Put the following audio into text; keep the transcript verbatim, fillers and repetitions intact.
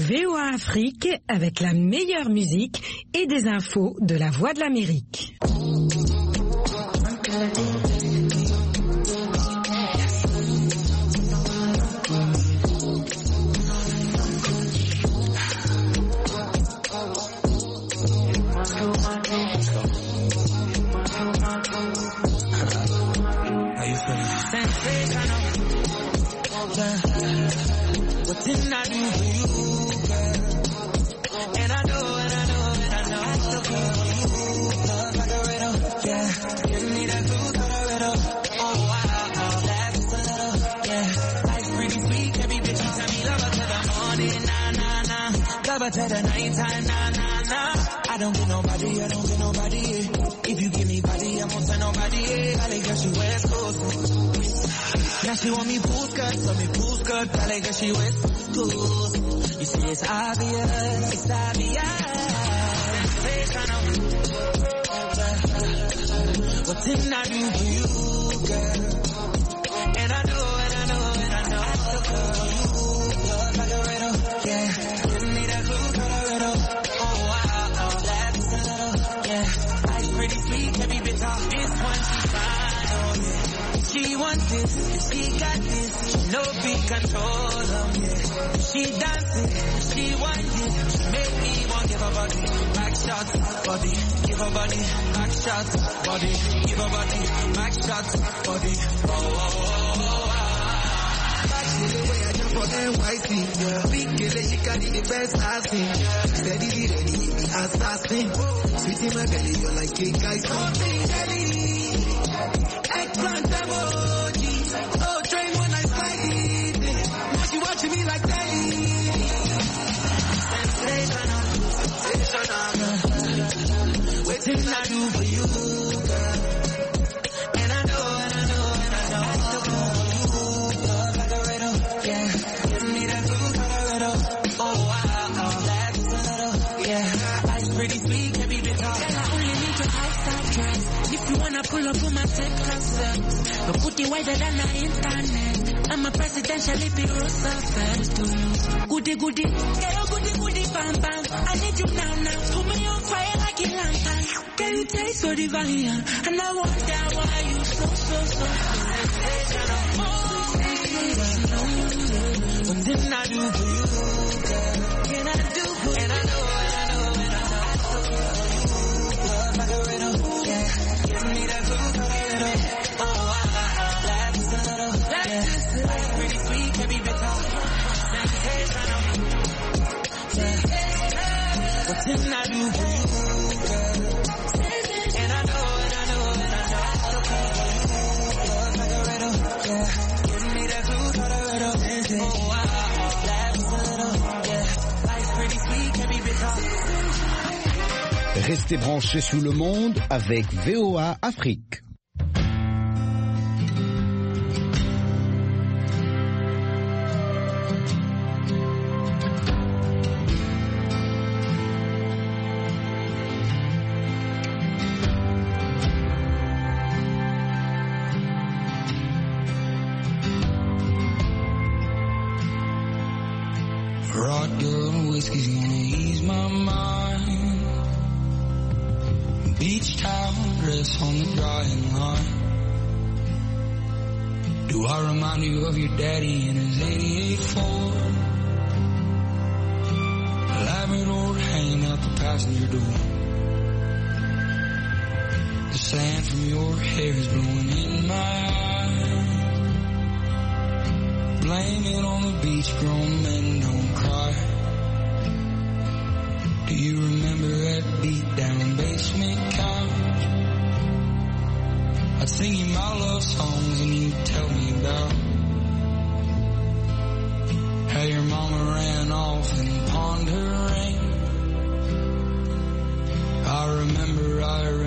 V O A Afrique avec la meilleure musique et des infos de la Voix de l'Amérique. What didn't I do for you, girl? And I know, and I know, and I know I still feel you. Love like a riddle, yeah. Give me that blue Colorado. Oh wow, that's a little, yeah. Life's pretty sweet, every bitch you tell me love her till the morning, nah, nah, nah. Love her till the nighttime, nah, nah, nah. I don't get nobody, I don't get nobody. If you give me body, I won't tell nobody. I like girl, she West Coast. Now she want me pool skirt, so me pool skirt, probably cause she West Coast. You see it's obvious, it's obvious. What didn't I do for you, girl? And I know, and I know, and I know I still love you. Love like a riddle, yeah. Give me that blue Colorado. Oh wow, oh, that's a little, yeah. Life's pretty sweet, every bitch off this one, she fine, oh yeah. She want this, she got this, she no big control, um, yeah. She dancing, she want it, she make me want give her body, back shots, body, give her body, back shots, body, give her body, back shots, body, oh, oh, oh, oh, ah. Back to the way I jump for N Y C, yeah. Big girl, she carry the best I've seen, steady, ready, the assassin, sweet in my belly, you're like cake, guys, something deadly. Eggplant emoji. Oh, train when I slide it. Now she watching me like daddy. Sensational, sensational. Waiting I do for you, girl. And I know, and I know, and I know I still love you. Love like a riddle, yeah. Give me that blue Colorado. Oh wow, oh, that's a little, yeah. Life's pretty sweet, can be bit hard. Girl, I only need your outside dress. If you wanna pull up on my set concept, but put it wider than the internet. I'm a presidential bureau success to you. Goody goody, girl, goody goody, bam bam. I need you now now. Put me on fire like a lantern. Girl, you taste so divine, and I wonder why you so so so sensational. What didn't I do for you, girl? Can I do for you? And I know, and I know, and I know I still love you. Love like a riddle, yeah. Give me that blue Colorado. Oh, wow, that's a little, yeah. Life's pretty sweet, can be bit off. Sensational, yeah. What didn't I do for you, girl? And I know, and I know, and I know I still love you. Love like a riddle, yeah. Give me that blue Colorado. Oh, wow, that's a little, yeah. Life's pretty sweet, can be bit off. Restez branchés sous le monde avec V O A Afrique. Vodka and whiskey's gonna ease my mind. Beach towel dress on the drying line. Do I remind you of your daddy in his eighty-eight Ford? Labrador hanging out the passenger door. The sand from your hair is blowing in my eyes. Blame it on the beach, grown men don't cry. Do you remember that beat down basement couch? I'd sing you my love songs and you'd tell me about how your mama ran off and pawned her ring. I remember, I remember